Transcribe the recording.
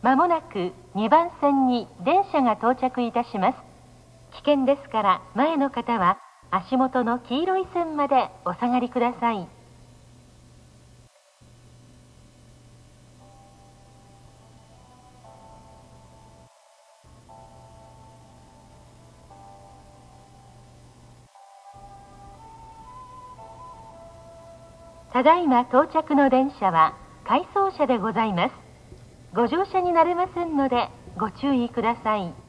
まもなく2番線に電車が到着いたします。危険ですから前の方は足元の黄色い線までお下がりください。ただいま到着の電車は回送車でございます。ご乗車になれませんのでご注意ください。